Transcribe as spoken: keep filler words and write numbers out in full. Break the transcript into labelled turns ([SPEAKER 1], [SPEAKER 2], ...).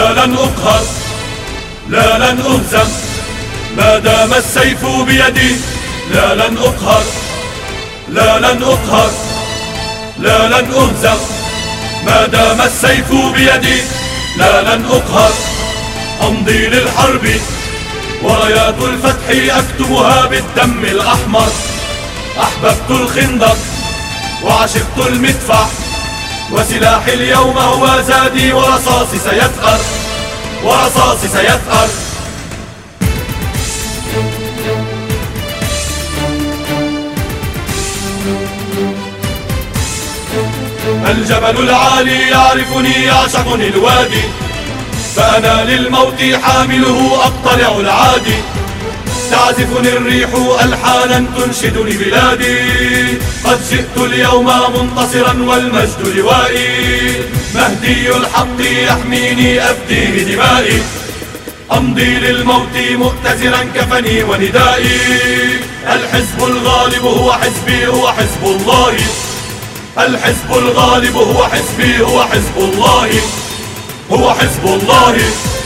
[SPEAKER 1] لا لن أقهر، لا لن أهزم ما دام السيف بيدي. لا لن أقهر، لا لن أقهر، لا لن أهزم ما دام السيف بيدي. لا لن أقهر، أمضي للحرب ورايات الفتح أكتبها بالدم الأحمر. أحببت الخندق وعشقت المدفع، وسلاحي اليوم هو زادي، ورصاصي سيثأر، ورصاصي سيثأر. الجبل العالي يعرفني، يعشقني الوادي، فأنا للموت حامله أقتلع العادي. تعزفني الريح ألحانا تنشدني بلادي، قد جئت اليوم منتصرا والمجد لوائي. مهدي الحق يحميني أفدي بدمائي، أمضي للموت مؤتزرا كفني وندائي. الحزب الغالب هو حزبي، هو حزب الله. الحزب الغالب هو حزبي، هو حزب الله، هو حزب الله.